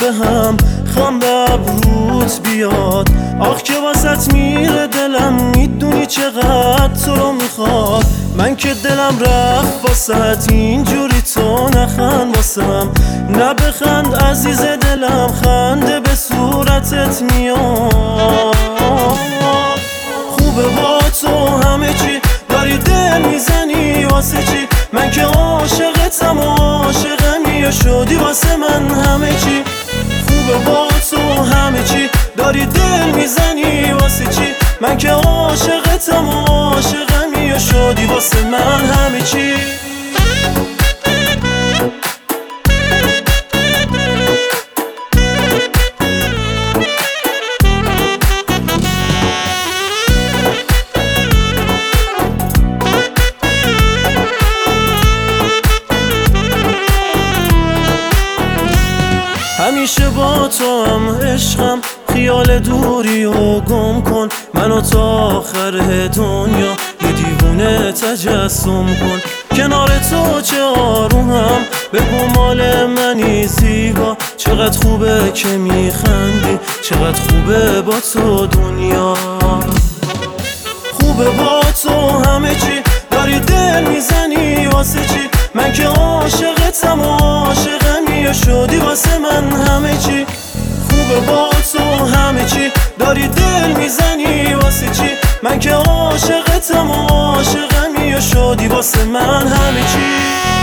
به هم خم به ابروت بیاد. آخ که واسط میره دلم، میدونی چقدر تو رو میخواد. من که دلم رفت واسط، اینجوری تو نخند واسم. نه بخند عزیز دلم، خنده به صورتت میاد. خوبه با تو همه چی، داری دل میزنی واسه چی؟ من که عاشقتم و عاشقمی، شدی واسه من همه چی. خوبه با تو همه چی، داری دل میزنی واسه چی؟ من که عاشقتم و عاشقمی، شدی واسه من همه چی. همیشه با تو هم عشقم، خیال دوری و گم کن. منو تا آخر دنیا یه دیوونه تجسم کن. کنار تو چه آرومم، بگو مال منی زیبا. چقدر خوبه که میخندی، چقدر خوبه با تو دنیا. خوبه با تو همه چی، داری دل میزنی واسه چی؟ من که عاشقتم و عاشقمی، شدی واسه من همه چی. خوبه با تو همه چی، داری دل میزنی واسه چی؟ من که عاشقتم و عاشقمی، شدی واسه من همه چی.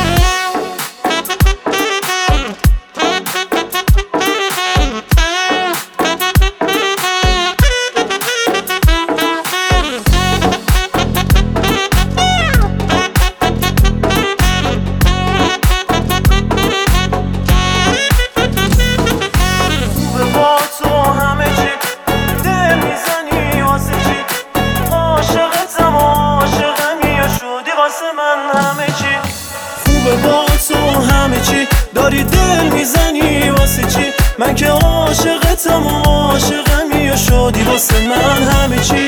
خوبه با تو همه چی، داری دل میزنی واسه چی؟ من که عاشقتم و عاشقمی، شدی واسه من همه چی.